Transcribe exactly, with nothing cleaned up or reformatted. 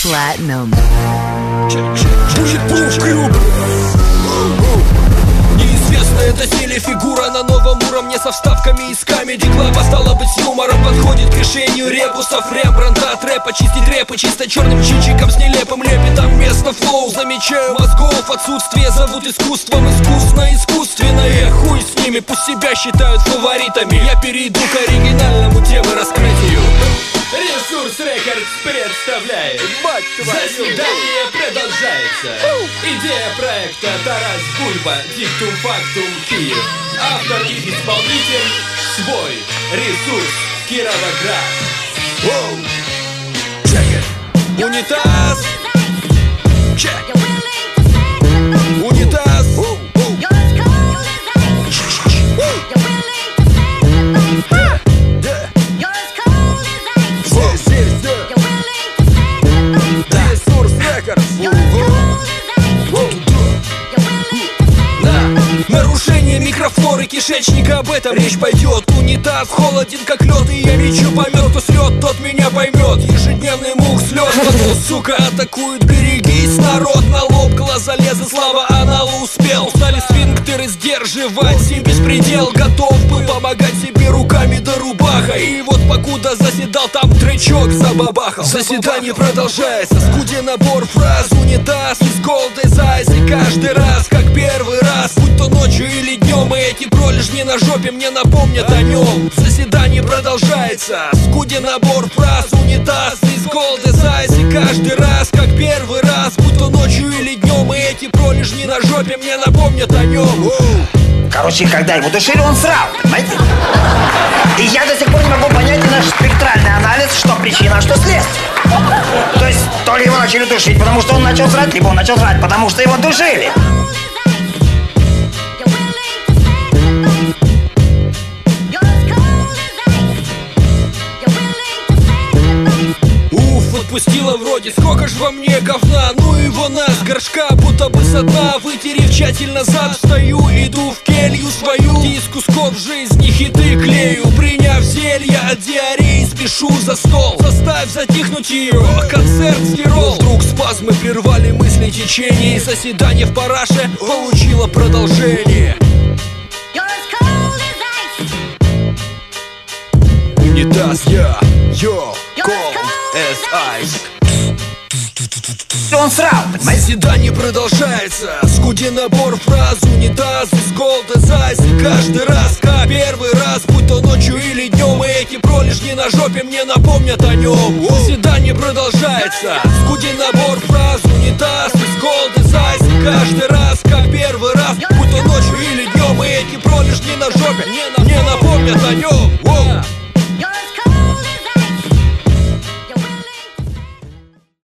Platinum. Неизвестная доселе фигура на новом уровне со вставками из камеди клаба. Стало быть, с юмором подходит к решению ребусов Рембрандта от рэпа. Чистить рэпы чисто черным чичиком с нелепым лепетом. Вместо флоу замечаю мозгов отсутствие. Зовут искусством искусно искусственное. Хуй с ними, пусть себя считают фаворитами. Я перейду к оригинальному темы раскрытию. Ресурс Рекордс представляет заседание продолжается. Идея проекта Тарас Бульба, Диктум Фактум Киев. Автор и исполнитель свой. Ресурс Кировоград. Унитаз. Чек. Унитаз. Нарушение микрофлоры кишечника, об этом речь пойдет. Унитаз холоден как лед, и я мечу помет. Кто срет, тот меня поймет. Ежедневный мух слез, потом, сука, атакуют. Берегись, народ, на лоб глаза лезут. Слава аналу успел. Устали сфинктеры сдерживать себе беспредел. Готов был помогать себе руками до рубаха. И вот покуда заседал, там тречок забабахал. Заседание продолжается, скуди набор фраз. Унитаз из gold as ice. И каждый раз, как первый раз, будь то ночью или днем, и эти пролежни на жопе мне напомнят о нем. Заседание продолжается, скуди набор фраз. Унитаз из gold as ice. И каждый раз, как первый раз, будь то ночью или днем, и эти пролежни на жопе мне напомнят о нем. Короче, когда его душили, он срал, понимаете? И я до сих пор не могу понять наш спектральный анализ, что причина, а что следствие. То есть, то ли его начали душить, потому что он начал срать, либо он начал срать, потому что его душили. Отпустила вроде, сколько ж во мне говна. Ну его на с горшка, будто бы со дна. Вытерев тщательно зад, встаю, иду в келью свою. Из кусков жизни хиты клею. Приняв зелья от диареи, спешу за стол. Заставь затихнуть ее, концерт стирол. Вдруг спазмы прервали мысли течение. И заседание в параше получило продолжение. Унитаз, я, йо, cold as ice. Он срал, понимаете? Заседание продолжается, скуди набор фраз. Унитаз из gold as ice. И каждый раз, как первый раз, будь то ночью или днем, и эти пролежни на жопе мне напомнят о нем. Заседание продолжается, скуди набор фраз. Унитаз из gold as ice. И каждый раз, как первый раз, будь то ночью или днем, и эти пролежни на жопе мне напомнят о нем.